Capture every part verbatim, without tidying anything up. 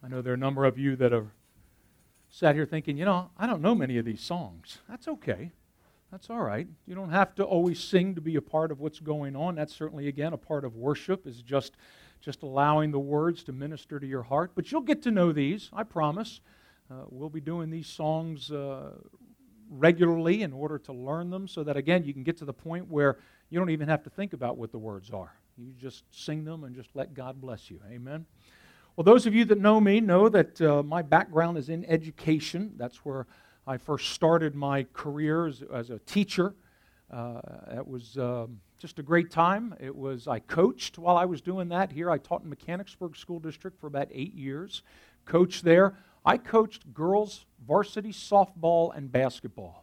know there are a number of you that have sat here thinking, you know, I don't know many of these songs. That's okay. That's all right. You don't have to always sing to be a part of what's going on. That's certainly, again, a part of worship, is just, just allowing the words to minister to your heart. But you'll get to know these, I promise. Uh, we'll be doing these songs uh, regularly in order to learn them, so that, again, you can get to the point where you don't even have to think about what the words are. You just sing them and just let God bless you. Amen? Well, those of you that know me know that uh, my background is in education. That's where I first started my career as, as a teacher. Uh, it was um, just a great time. It was I coached while I was doing that. Here I taught in Mechanicsburg School District for about eight years. Coached there. I coached girls varsity softball and basketball.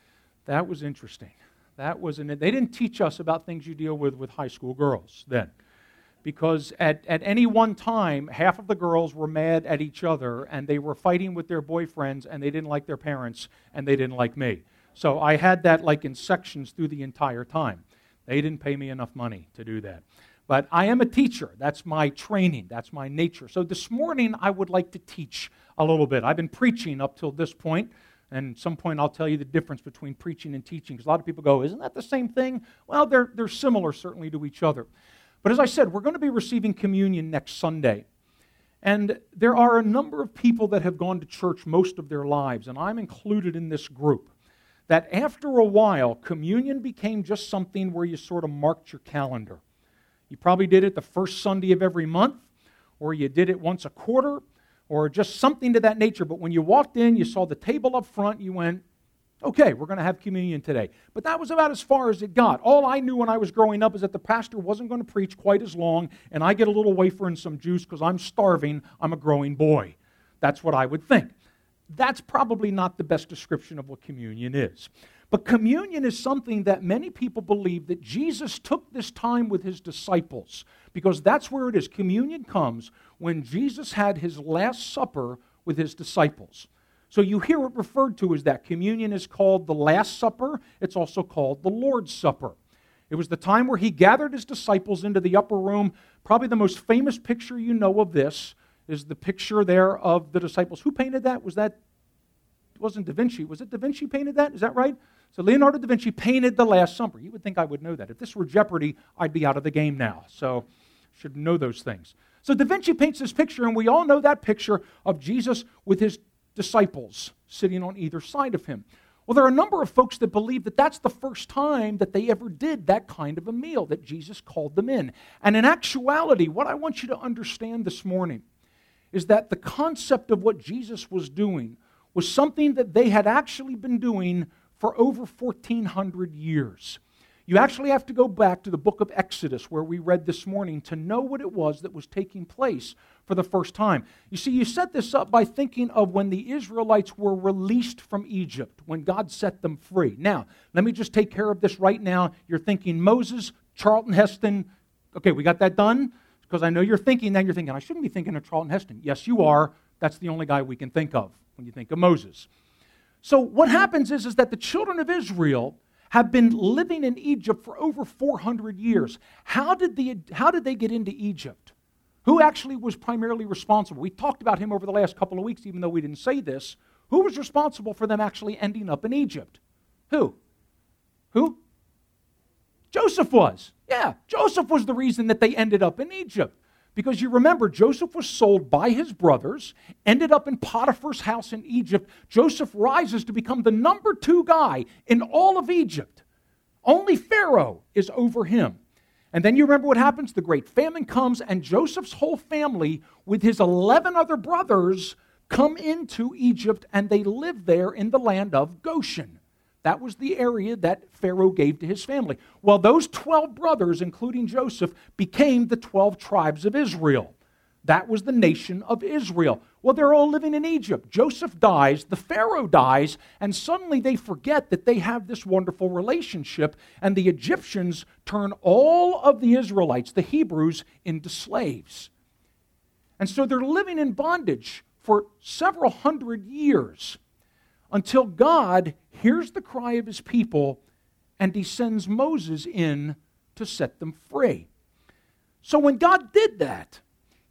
That was interesting. That was an, they didn't teach us about things you deal with with high school girls then. Because at, at any one time, half of the girls were mad at each other, and they were fighting with their boyfriends, and they didn't like their parents, and they didn't like me. So I had that like in sections through the entire time. They didn't pay me enough money to do that. But I am a teacher. That's my training. That's my nature. So this morning, I would like to teach a little bit. I've been preaching up till this point, and at some point I'll tell you the difference between preaching and teaching, because a lot of people go, isn't that the same thing? Well, they're, they're similar certainly to each other. But as I said, we're going to be receiving communion next Sunday. And there are a number of people that have gone to church most of their lives, and I'm included in this group, that after a while, communion became just something where you sort of marked your calendar. You probably did it the first Sunday of every month, or you did it once a quarter, or just something to that nature. But when you walked in, you saw the table up front, you went, okay, we're going to have communion today. But that was about as far as it got. All I knew when I was growing up is that the pastor wasn't going to preach quite as long, and I get a little wafer and some juice because I'm starving, I'm a growing boy. That's what I would think. That's probably not the best description of what communion is. But communion is something that many people believe that Jesus took this time with his disciples, because that's where it is. Communion comes when Jesus had his Last Supper with his disciples. So you hear it referred to as that. Communion is called the Last Supper. It's also called the Lord's Supper. It was the time where he gathered his disciples into the upper room. Probably the most famous picture you know of this is the picture there of the disciples. Who painted that? Was that, it wasn't Da Vinci. Was it Da Vinci painted that? Is that right? So Leonardo da Vinci painted the Last Supper. You would think I would know that. If this were Jeopardy, I'd be out of the game now. So I should know those things. So Da Vinci paints this picture, and we all know that picture of Jesus with his disciples sitting on either side of him. Well, there are a number of folks that believe that that's the first time that they ever did that kind of a meal, that Jesus called them in. And in actuality, what I want you to understand this morning is that the concept of what Jesus was doing was something that they had actually been doing for over fourteen hundred years. You actually have to go back to the book of Exodus, where we read this morning, to know what it was that was taking place for the first time. You see, you set this up by thinking of when the Israelites were released from Egypt, when God set them free. Now, let me just take care of this right now. You're thinking Moses, Charlton Heston. Okay, we got that done? Because I know you're thinking that. You're thinking, I shouldn't be thinking of Charlton Heston. Yes, you are. That's the only guy we can think of when you think of Moses. So what happens is, is that the children of Israel have been living in Egypt for over four hundred years. How did, the, how did they get into Egypt? Who actually was primarily responsible? We talked about him over the last couple of weeks, even though we didn't say this. Who was responsible for them actually ending up in Egypt? Who? Who? Joseph was. Yeah, Joseph was the reason that they ended up in Egypt. Because you remember, Joseph was sold by his brothers, ended up in Potiphar's house in Egypt. Joseph rises to become the number two guy in all of Egypt. Only Pharaoh is over him. And then you remember what happens? The great famine comes, and Joseph's whole family, with his eleven other brothers, come into Egypt, and they live there in the land of Goshen. That was the area that Pharaoh gave to his family. Well, those twelve brothers, including Joseph, became the twelve tribes of Israel. That was the nation of Israel. Well, they're all living in Egypt. Joseph dies, the Pharaoh dies, and suddenly they forget that they have this wonderful relationship, and the Egyptians turn all of the Israelites, the Hebrews, into slaves. And so they're living in bondage for several hundred years, until God hears the cry of his people and he sends Moses in to set them free. So when God did that, he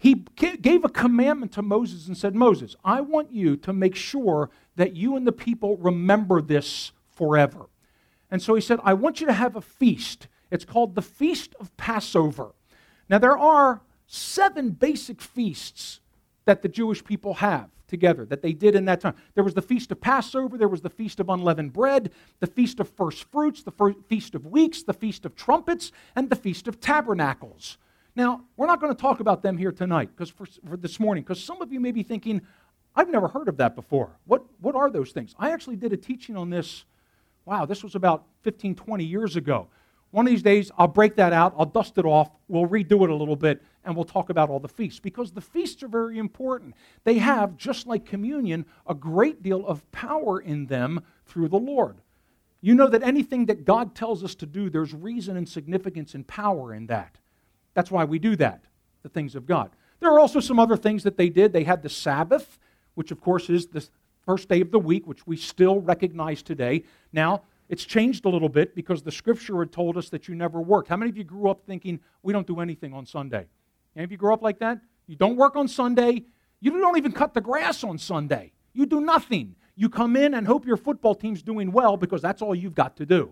he gave a commandment to Moses and said, Moses, I want you to make sure that you and the people remember this forever. And so he said, I want you to have a feast. It's called the Feast of Passover. Now, there are seven basic feasts that the Jewish people have together, that they did in that time. There was the Feast of Passover, there was the Feast of Unleavened Bread, the Feast of First Fruits, the First Feast of Weeks, the Feast of Trumpets, and the Feast of Tabernacles. Now, we're not going to talk about them here tonight, because for, for this morning, because some of you may be thinking, I've never heard of that before. What, what are those things? I actually did a teaching on this, wow, this was about fifteen, twenty years ago. One of these days, I'll break that out, I'll dust it off, we'll redo it a little bit, and we'll talk about all the feasts, because the feasts are very important. They have, just like communion, a great deal of power in them through the Lord. You know that anything that God tells us to do, there's reason and significance and power in that. That's why we do that, the things of God. There are also some other things that they did. They had the Sabbath, which of course is the first day of the week, which we still recognize today. Now, it's changed a little bit because the Scripture had told us that you never worked. How many of you grew up thinking, we don't do anything on Sunday? Any of you grew up like that? You don't work on Sunday. You don't even cut the grass on Sunday. You do nothing. You come in and hope your football team's doing well because that's all you've got to do.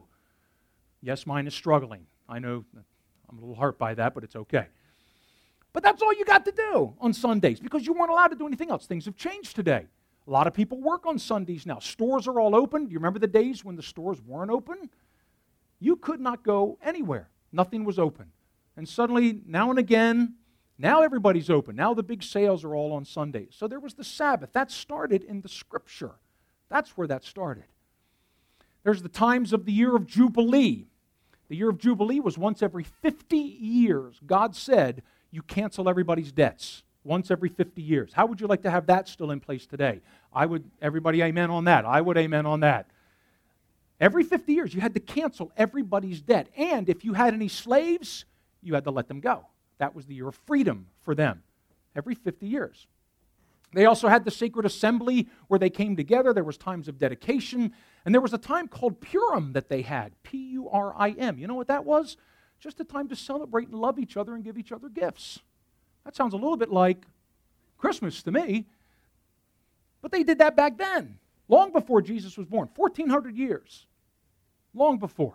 Yes, mine is struggling. I know I'm a little hurt by that, but it's okay. But that's all you got to do on Sundays because you weren't allowed to do anything else. Things have changed today. A lot of people work on Sundays now. Stores are all open. Do you remember the days when the stores weren't open? You could not go anywhere. Nothing was open. And suddenly, now and again, now everybody's open. Now the big sales are all on Sundays. So there was the Sabbath. That started in the Scripture. That's where that started. There's the times of the year of Jubilee. The year of Jubilee was once every fifty years. God said, you cancel everybody's debts. Once every fifty years. How would you like to have that still in place today? I would, everybody amen on that. I would amen on that. Every fifty years, you had to cancel everybody's debt. And if you had any slaves, you had to let them go. That was the year of freedom for them. Every fifty years. They also had the sacred assembly where they came together. There was times of dedication. And there was a time called Purim that they had. P U R I M. You know what that was? Just a time to celebrate and love each other and give each other gifts. That sounds a little bit like Christmas to me. But they did that back then, long before Jesus was born, fourteen hundred years, long before.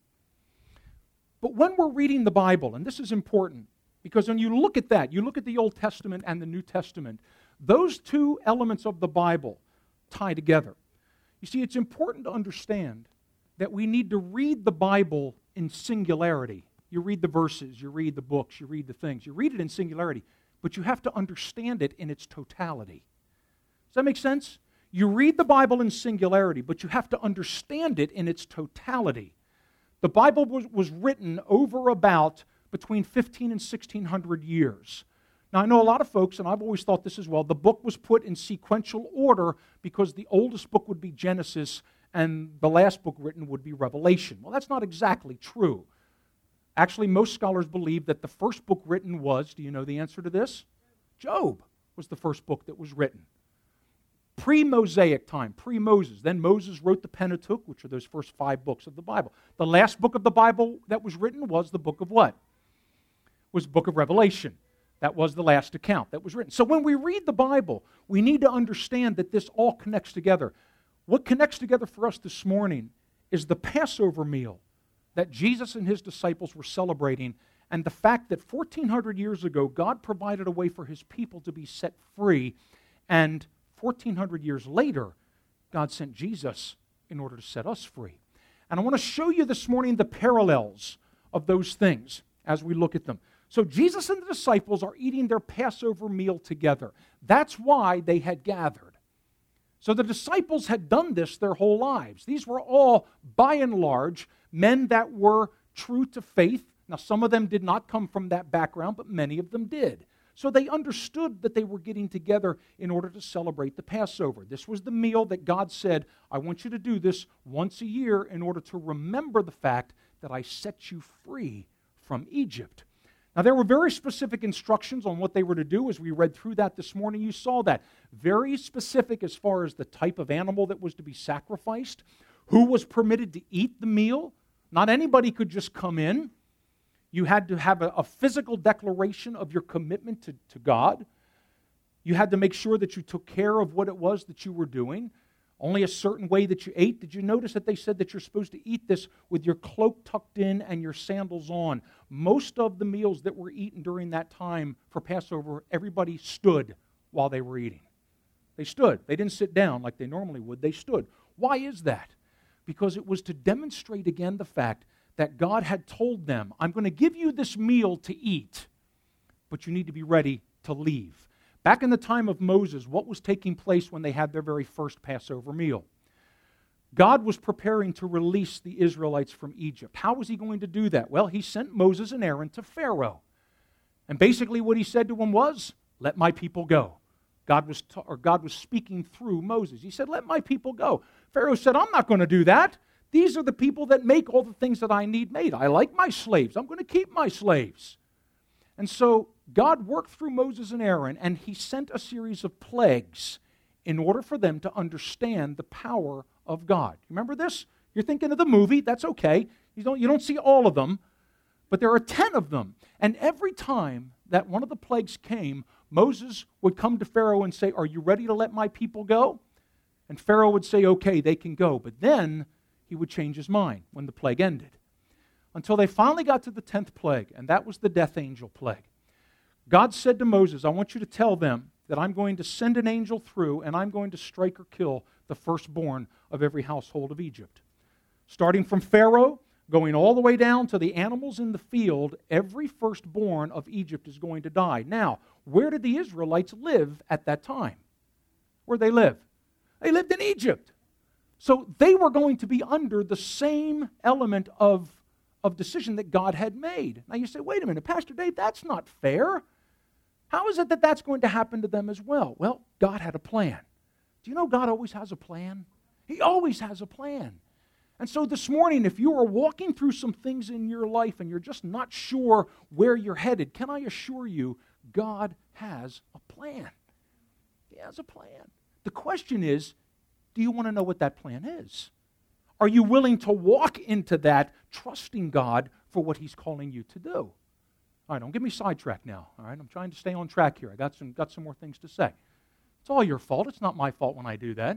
But when we're reading the Bible, and this is important, because when you look at that, you look at the Old Testament and the New Testament, those two elements of the Bible tie together. You see, it's important to understand that we need to read the Bible in singularity. You read the verses, you read the books, you read the things. You read it in singularity, but you have to understand it in its totality. Does that make sense? You read the Bible in singularity, but you have to understand it in its totality. The Bible was, was written over about between fifteen and sixteen hundred years. Now, I know a lot of folks, and I've always thought this as well, the book was put in sequential order because the oldest book would be Genesis and the last book written would be Revelation. Well, that's not exactly true. Actually, most scholars believe that the first book written was, do you know the answer to this? Job was the first book that was written. Pre-Mosaic time, pre-Moses. Then Moses wrote the Pentateuch, which are those first five books of the Bible. The last book of the Bible that was written was the book of what? Was the book of Revelation. That was the last account that was written. So when we read the Bible, we need to understand that this all connects together. What connects together for us this morning is the Passover meal that Jesus and his disciples were celebrating, and the fact that fourteen hundred years ago, God provided a way for his people to be set free, and fourteen hundred years later, God sent Jesus in order to set us free. And I want to show you this morning the parallels of those things as we look at them. So Jesus and the disciples are eating their Passover meal together. That's why they had gathered. So the disciples had done this their whole lives. These were all, by and large, men that were true to faith. Now, some of them did not come from that background, but many of them did. So they understood that they were getting together in order to celebrate the Passover. This was the meal that God said, I want you to do this once a year in order to remember the fact that I set you free from Egypt. Now, there were very specific instructions on what they were to do. As we read through that this morning, you saw that. Very specific as far as the type of animal that was to be sacrificed, who was permitted to eat the meal. Not anybody could just come in. You had to have a, a physical declaration of your commitment to, to God. You had to make sure that you took care of what it was that you were doing. Only a certain way that you ate. Did you notice that they said that you're supposed to eat this with your cloak tucked in and your sandals on? Most of the meals that were eaten during that time for Passover, everybody stood while they were eating. They stood. They didn't sit down like they normally would. They stood. Why is that? Because it was to demonstrate again the fact that God had told them, I'm going to give you this meal to eat, but you need to be ready to leave. Back in the time of Moses, what was taking place when they had their very first Passover meal? God was preparing to release the Israelites from Egypt. How was he going to do that? Well, he sent Moses and Aaron to Pharaoh. And basically what he said to them was, let my people go. God was, ta- or God was speaking through Moses. He said, let my people go. Pharaoh said, I'm not going to do that. These are the people that make all the things that I need made. I like my slaves. I'm going to keep my slaves. And so God worked through Moses and Aaron, and he sent a series of plagues in order for them to understand the power of God. Remember this? You're thinking of the movie. That's okay. You don't, you don't see all of them, but there are ten of them. And every time that one of the plagues came, Moses would come to Pharaoh and say, are you ready to let my people go? And Pharaoh would say, okay, they can go. But then he would change his mind when the plague ended. Until they finally got to the tenth plague, and that was the death angel plague. God said to Moses, I want you to tell them that I'm going to send an angel through and I'm going to strike or kill the firstborn of every household of Egypt. Starting from Pharaoh, going all the way down to the animals in the field, every firstborn of Egypt is going to die. Now, where did the Israelites live at that time? Where'd they live? They lived in Egypt. So they were going to be under the same element of of decision that God had made. Now you say, wait a minute, Pastor Dave, that's not fair. How is it that that's going to happen to them as well? Well, God had a plan. Do you know God always has a plan? He always has a plan. And so this morning, if you are walking through some things in your life and you're just not sure where you're headed, can I assure you, God has a plan. He has a plan. The question is, do you want to know what that plan is? Are you willing to walk into that, trusting God for what he's calling you to do? All right, don't get me sidetracked now. All right, I'm trying to stay on track here. I got some, got some more things to say. It's all your fault. It's not my fault when I do that.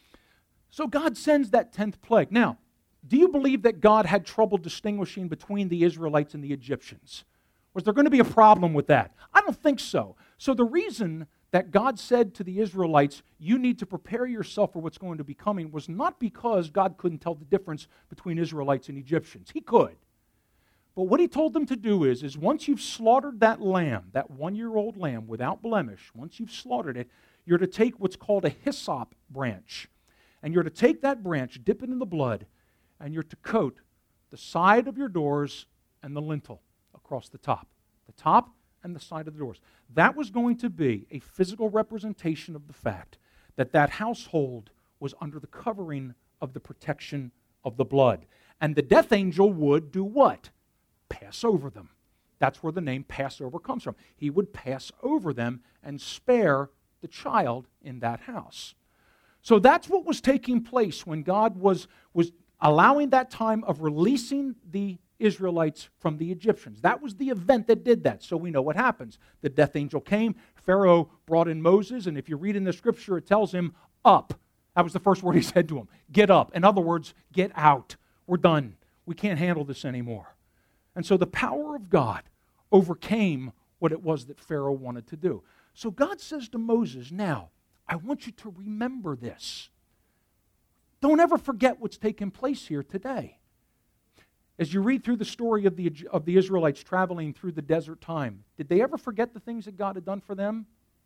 So God sends that tenth plague. Now, do you believe that God had trouble distinguishing between the Israelites and the Egyptians? Was there going to be a problem with that? I don't think so. So the reason that God said to the Israelites, you need to prepare yourself for what's going to be coming, was not because God couldn't tell the difference between Israelites and Egyptians. He could. But what he told them to do is, is once you've slaughtered that lamb, that one-year-old lamb without blemish, once you've slaughtered it, you're to take what's called a hyssop branch. And you're to take that branch, dip it in the blood, and you're to coat the side of your doors and the lintel across the top. The top and the side of the doors. That was going to be a physical representation of the fact that that household was under the covering of the protection of the blood. And the death angel would do what? Pass over them. That's where the name Passover comes from. He would pass over them and spare the child in that house. So that's what was taking place when God was, was allowing that time of releasing the Israelites from the Egyptians. That was the event that did that. So we know what happens. The death angel came. Pharaoh brought in Moses. And if you read in the scripture, it tells him, up. That was the first word he said to him. Get up. In other words, get out. We're done. We can't handle this anymore. And so the power of God overcame what it was that Pharaoh wanted to do. So God says to Moses, now, I want you to remember this. Don't ever forget what's taken place here today. As you read through the story of the, of the Israelites traveling through the desert time, did they ever forget the things that God had done for them?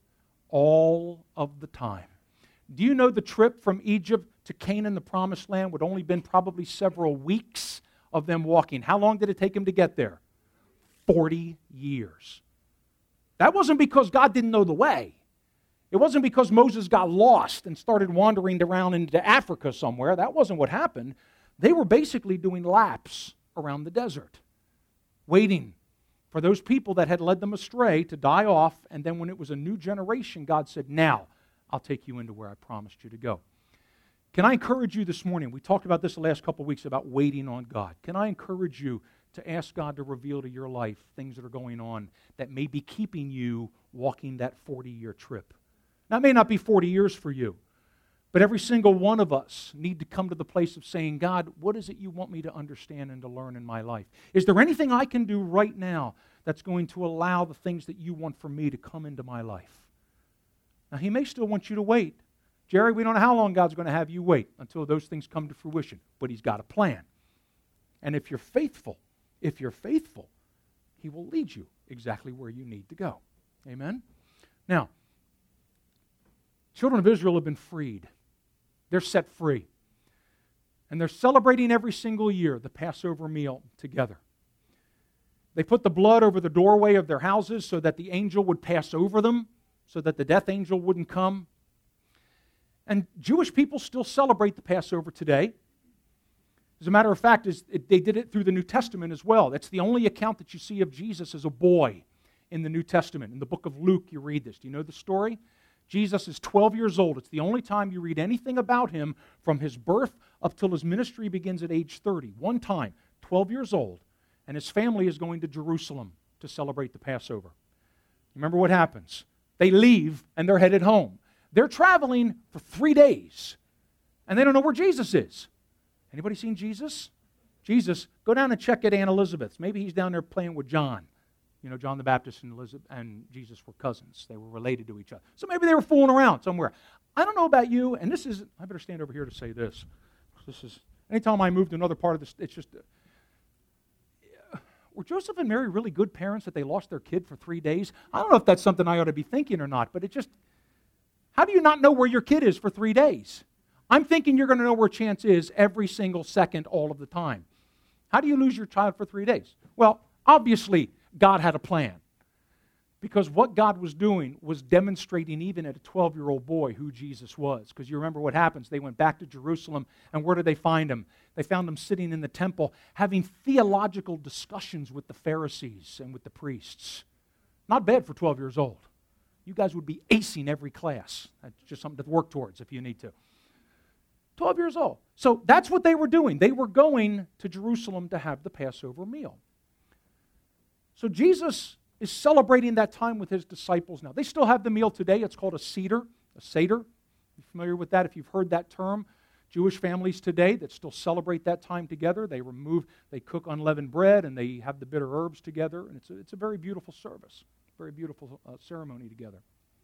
All of the time. Do you know the trip from Egypt to Canaan, the promised land, would only been probably several weeks of them walking? How long did it take them to get there? Forty years. That wasn't because God didn't know the way. It wasn't because Moses got lost and started wandering around into Africa somewhere. That wasn't what happened. They were basically doing laps around the desert, waiting for those people that had led them astray to die off, and then when it was a new generation, God said, now, I'll take you into where I promised you to go. Can I encourage you this morning? We talked about this the last couple of weeks about waiting on God. Can I encourage you to ask God to reveal to your life things that are going on that may be keeping you walking that forty-year trip. Now, it may not be forty years for you, but every single one of us need to come to the place of saying, God, what is it you want me to understand and to learn in my life? Is there anything I can do right now that's going to allow the things that you want from me to come into my life? Now, He may still want you to wait. Jerry, we don't know how long God's going to have you wait until those things come to fruition, but He's got a plan. And if you're faithful, if you're faithful, He will lead you exactly where you need to go. Amen? Now, children of Israel have been freed. They're set free. And they're celebrating every single year the Passover meal together. They put the blood over the doorway of their houses so that the angel would pass over them, so that the death angel wouldn't come. And Jewish people still celebrate the Passover today. As a matter of fact, they did it through the New Testament as well. That's the only account that you see of Jesus as a boy in the New Testament. In the book of Luke, you read this. Do you know the story? Jesus is twelve years old. It's the only time you read anything about Him from His birth up till His ministry begins at age thirty. One time, twelve years old, and His family is going to Jerusalem to celebrate the Passover. Remember what happens? They leave and they're headed home. They're traveling for three days, and they don't know where Jesus is. Anybody seen Jesus? Jesus, go down and check at Aunt Elizabeth's. Maybe he's down there playing with John. You know, John the Baptist and Elizabeth and Jesus were cousins. They were related to each other. So maybe they were fooling around somewhere. I don't know about you, and this is, I better stand over here to say this. This is, anytime I move to another part of this, it's just, uh, were Joseph and Mary really good parents that they lost their kid for three days? I don't know if that's something I ought to be thinking or not, but it just, how do you not know where your kid is for three days? I'm thinking you're going to know where Chance is every single second, all of the time. How do you lose your child for three days? Well, obviously, God had a plan. Because what God was doing was demonstrating even at a twelve-year-old boy who Jesus was. Because you remember what happens. They went back to Jerusalem, and where did they find him? They found him sitting in the temple having theological discussions with the Pharisees and with the priests. Not bad for twelve years old. You guys would be acing every class. That's just something to work towards if you need to. twelve years old. So that's what they were doing. They were going to Jerusalem to have the Passover meal. So Jesus is celebrating that time with His disciples now. They still have the meal today. It's called a Seder, a Seder. You familiar with that if you've heard that term? Jewish families today that still celebrate that time together. They remove, they cook unleavened bread and they have the bitter herbs together. And it's a, it's a very beautiful service, very beautiful uh, ceremony together.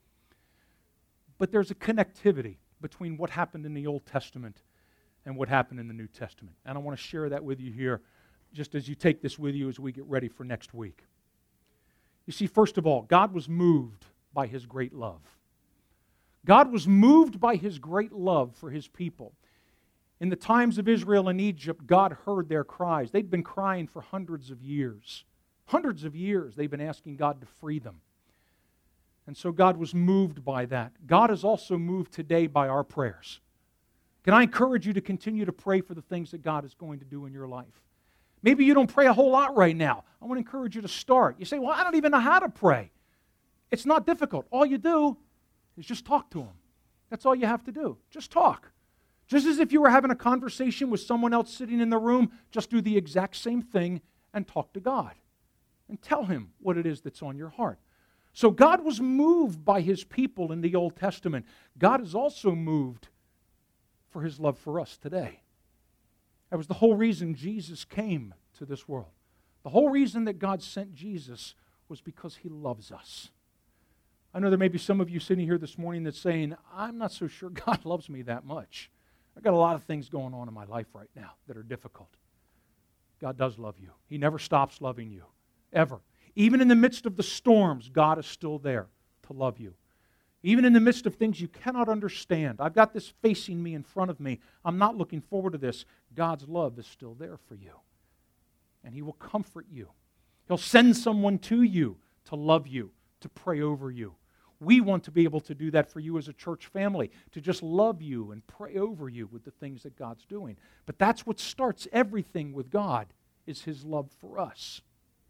But there's a connectivity between what happened in the Old Testament and what happened in the New Testament. And I want to share that with you here just as you take this with you as we get ready for next week. You see, first of all, God was moved by His great love. God was moved by His great love for His people. In the times of Israel and Egypt, God heard their cries. They'd been crying for hundreds of years. Hundreds of years they've been asking God to free them. And so God was moved by that. God is also moved today by our prayers. Can I encourage you to continue to pray for the things that God is going to do in your life? Maybe you don't pray a whole lot right now. I want to encourage you to start. You say, well, I don't even know how to pray. It's not difficult. All you do is just talk to Him. That's all you have to do. Just talk. Just as if you were having a conversation with someone else sitting in the room, just do the exact same thing and talk to God. And tell Him what it is that's on your heart. So God was moved by His people in the Old Testament. God is also moved for His love for us today. That was the whole reason Jesus came to this world. The whole reason that God sent Jesus was because He loves us. I know there may be some of you sitting here this morning that's saying, I'm not so sure God loves me that much. I've got a lot of things going on in my life right now that are difficult. God does love you. He never stops loving you, ever. Even in the midst of the storms, God is still there to love you. Even in the midst of things you cannot understand. I've got this facing me in front of me. I'm not looking forward to this. God's love is still there for you. And He will comfort you. He'll send someone to you to love you, to pray over you. We want to be able to do that for you as a church family, to just love you and pray over you with the things that God's doing. But that's what starts everything with God, is His love for us.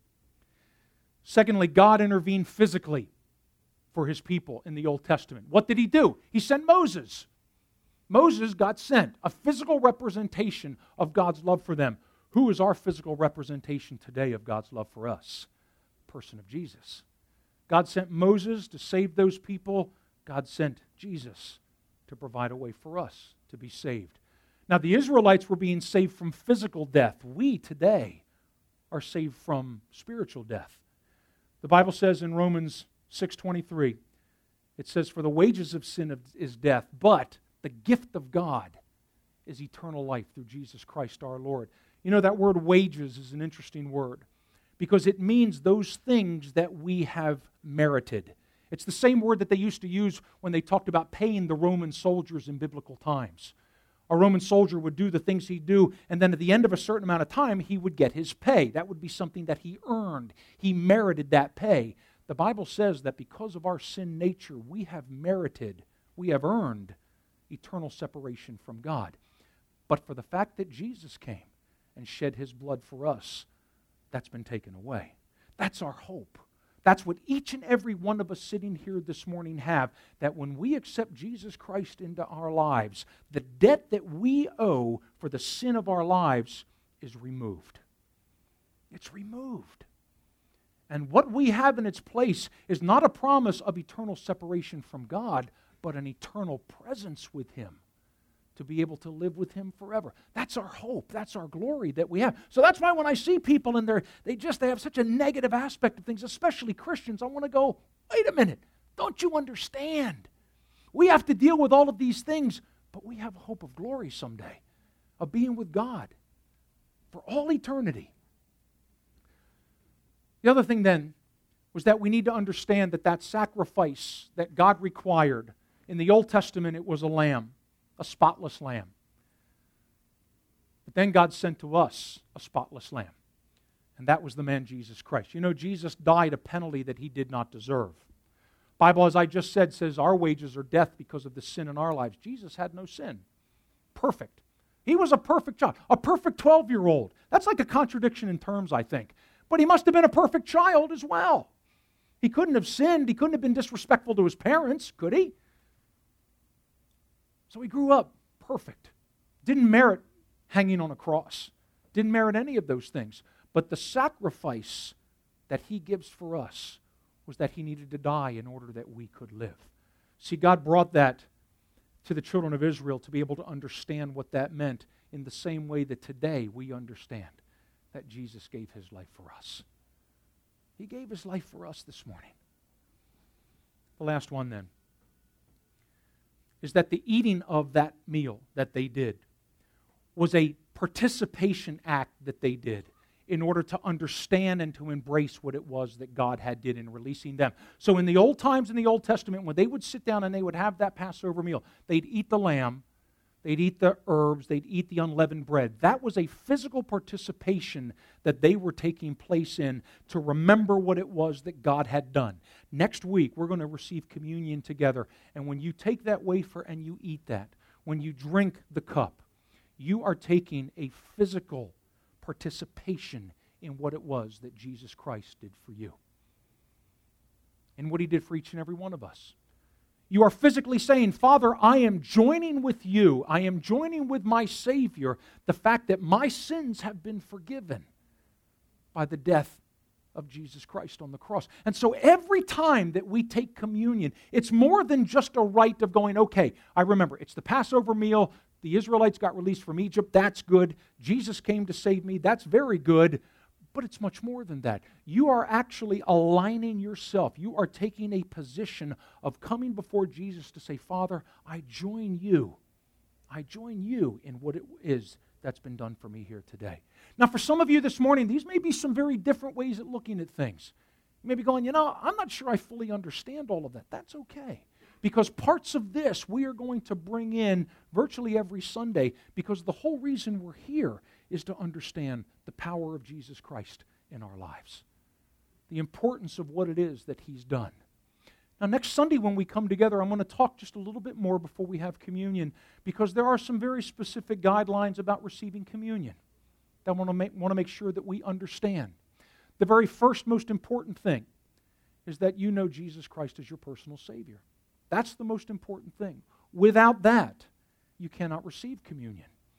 Secondly, God intervened physically for His people in the Old Testament. What did He do? He sent Moses. Moses got sent, a physical representation of God's love for them. Who is our physical representation today of God's love for us? The person of Jesus. God sent Moses to save those people. God sent Jesus to provide a way for us to be saved. Now, the Israelites were being saved from physical death. We today are saved from spiritual death. The Bible says in Romans six twenty-three, it says, "For the wages of sin is death, but the gift of God is eternal life through Jesus Christ our Lord." You know, that word wages is an interesting word because it means those things that we have merited. It's the same word that they used to use when they talked about paying the Roman soldiers in biblical times. A Roman soldier would do the things he'd do, and then at the end of a certain amount of time, he would get his pay. That would be something that he earned. He merited that pay. The Bible says that because of our sin nature, we have merited, we have earned eternal separation from God. But for the fact that Jesus came and shed His blood for us, that's been taken away. That's our hope. That's what each and every one of us sitting here this morning have, that when we accept Jesus Christ into our lives, the debt that we owe for the sin of our lives is removed. It's removed. And what we have in its place is not a promise of eternal separation from God, but an eternal presence with Him, to be able to live with Him forever. That's our hope. That's our glory that we have. So that's why when I see people and they're, they just they have such a negative aspect of things, especially Christians, I want to go, wait a minute, don't you understand? We have to deal with all of these things, but we have a hope of glory someday, of being with God for all eternity. The other thing then was that we need to understand that that sacrifice that God required, in the Old Testament it was a lamb, a spotless lamb. But then God sent to us a spotless lamb, and that was the man Jesus Christ. You know, Jesus died a penalty that He did not deserve. The Bible, as I just said, says our wages are death because of the sin in our lives. Jesus had no sin. Perfect. He was a perfect child, a perfect twelve-year-old. That's like a contradiction in terms, I think. But He must have been a perfect child as well. He couldn't have sinned. He couldn't have been disrespectful to His parents, could He? So He grew up perfect. Didn't merit hanging on a cross. Didn't merit any of those things. But the sacrifice that He gives for us was that He needed to die in order that we could live. See, God brought that to the children of Israel to be able to understand what that meant in the same way that today we understand that Jesus gave His life for us. He gave His life for us this morning. The last one then is that the eating of that meal that they did was a participation act that they did in order to understand and to embrace what it was that God had did in releasing them. So in the old times in the Old Testament, when they would sit down and they would have that Passover meal, they'd eat the lamb, they'd eat the herbs, they'd eat the unleavened bread. That was a physical participation that they were taking place in to remember what it was that God had done. Next week, we're going to receive communion together. And when you take that wafer and you eat that, when you drink the cup, you are taking a physical participation in what it was that Jesus Christ did for you, and what He did for each and every one of us. You are physically saying, Father, I am joining with you. I am joining with my Savior the fact that my sins have been forgiven by the death of Jesus Christ on the cross. And so every time that we take communion, it's more than just a rite of going, okay, I remember, it's the Passover meal. The Israelites got released from Egypt. That's good. Jesus came to save me. That's very good. But it's much more than that. You are actually aligning yourself. You are taking a position of coming before Jesus to say, Father, I join you. I join you in what it is that's been done for me here today. Now, for some of you this morning, these may be some very different ways at looking at things. You may be going, you know, I'm not sure I fully understand all of that. That's okay. Because parts of this we are going to bring in virtually every Sunday, because the whole reason we're here is to understand the power of Jesus Christ in our lives. The importance of what it is that He's done. Now, next Sunday when we come together, I'm going to talk just a little bit more before we have communion, because there are some very specific guidelines about receiving communion that I want to make, want to make sure that we understand. The very first most important thing is that you know Jesus Christ as your personal Savior. That's the most important thing. Without that, you cannot receive communion.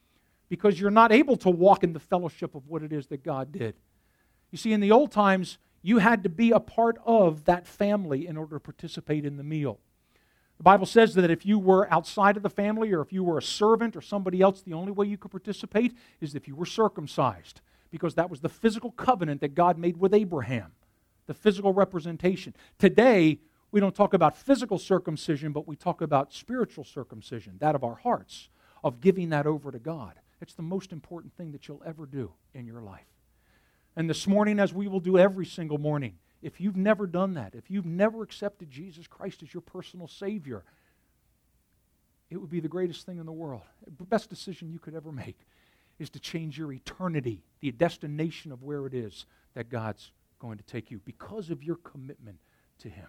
because you're not able to walk in the fellowship of what it is that God did. You see, in the old times, you had to be a part of that family in order to participate in the meal. The Bible says that if you were outside of the family or if you were a servant or somebody else, the only way you could participate is if you were circumcised, because that was the physical covenant that God made with Abraham, the physical representation. Today, we don't talk about physical circumcision, but we talk about spiritual circumcision, that of our hearts, of giving that over to God. It's the most important thing that you'll ever do in your life. And this morning, as we will do every single morning, if you've never done that, if you've never accepted Jesus Christ as your personal Savior, it would be the greatest thing in the world. The best decision you could ever make is to change your eternity, the destination of where it is that God's going to take you because of your commitment to Him.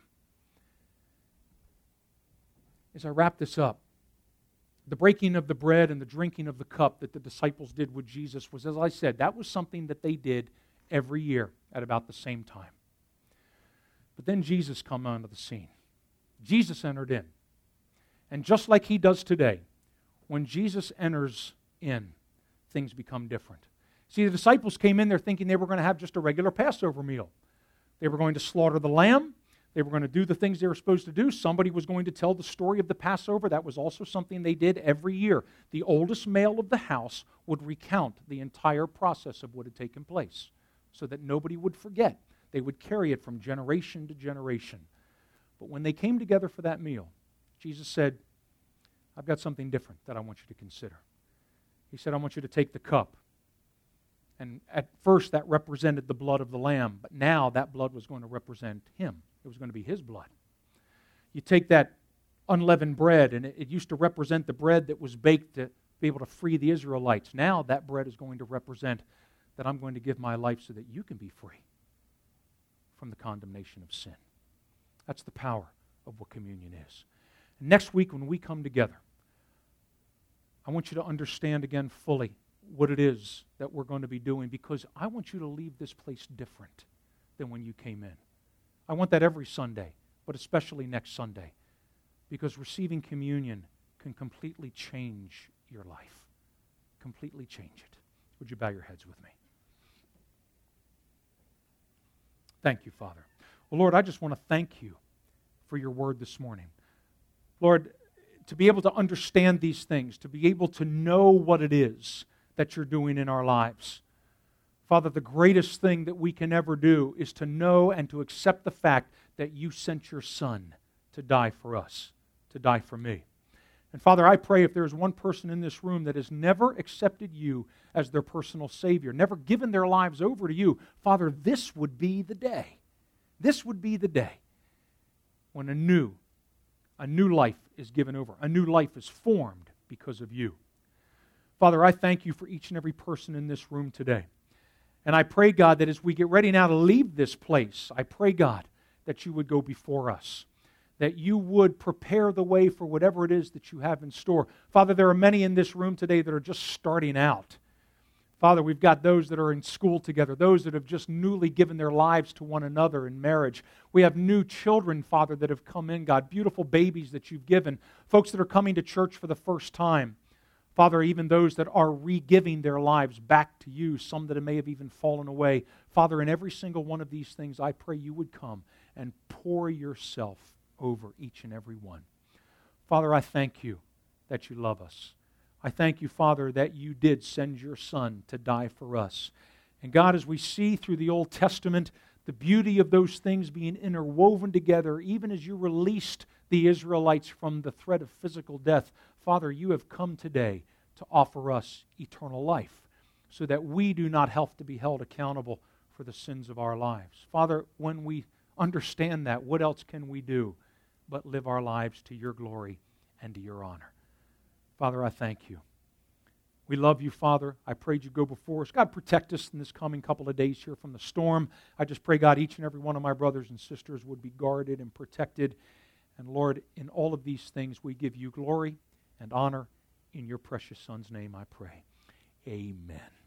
As I wrap this up, the breaking of the bread and the drinking of the cup that the disciples did with Jesus was, as I said, that was something that they did every year at about the same time. But then Jesus came onto the scene. Jesus entered in. And just like He does today, when Jesus enters in, things become different. See, the disciples came in there thinking they were going to have just a regular Passover meal. They were going to slaughter the lamb. They were going to do the things they were supposed to do. Somebody was going to tell the story of the Passover. That was also something they did every year. The oldest male of the house would recount the entire process of what had taken place so that nobody would forget. They would carry it from generation to generation. But when they came together for that meal, Jesus said, I've got something different that I want you to consider. He said, I want you to take the cup. And at first that represented the blood of the lamb, but now that blood was going to represent Him. It was going to be His blood. You take that unleavened bread, and it, it used to represent the bread that was baked to be able to free the Israelites. Now that bread is going to represent that I'm going to give my life so that you can be free from the condemnation of sin. That's the power of what communion is. And next week when we come together, I want you to understand again fully what it is that we're going to be doing, because I want you to leave this place different than when you came in. I want that every Sunday, but especially next Sunday, because receiving communion can completely change your life. Completely change it. Would you bow your heads with me? Thank you, Father. Well, Lord, I just want to thank you for your word this morning. Lord, to be able to understand these things, to be able to know what it is that you're doing in our lives. Father, the greatest thing that we can ever do is to know and to accept the fact that you sent your Son to die for us, to die for me. And Father, I pray if there's one person in this room that has never accepted you as their personal Savior, never given their lives over to you, Father, this would be the day. This would be the day when a new, a new life is given over. A new life is formed because of you. Father, I thank you for each and every person in this room today. And I pray, God, that as we get ready now to leave this place, I pray, God, that you would go before us, that you would prepare the way for whatever it is that you have in store. Father, there are many in this room today that are just starting out. Father, we've got those that are in school together, those that have just newly given their lives to one another in marriage. We have new children, Father, that have come in, God, beautiful babies that you've given, folks that are coming to church for the first time. Father, even those that are re-giving their lives back to you, some that may have even fallen away. Father, in every single one of these things, I pray you would come and pour yourself over each and every one. Father, I thank you that you love us. I thank you, Father, that you did send your Son to die for us. And God, as we see through the Old Testament, the beauty of those things being interwoven together, even as you released the Israelites from the threat of physical death, Father, you have come today to offer us eternal life so that we do not have to be held accountable for the sins of our lives. Father, when we understand that, what else can we do but live our lives to your glory and to your honor? Father, I thank you. We love you, Father. I prayed you go before us. God, protect us in this coming couple of days here from the storm. I just pray, God, each and every one of my brothers and sisters would be guarded and protected. And Lord, in all of these things, we give you glory and honor. In your precious Son's name I pray. Amen.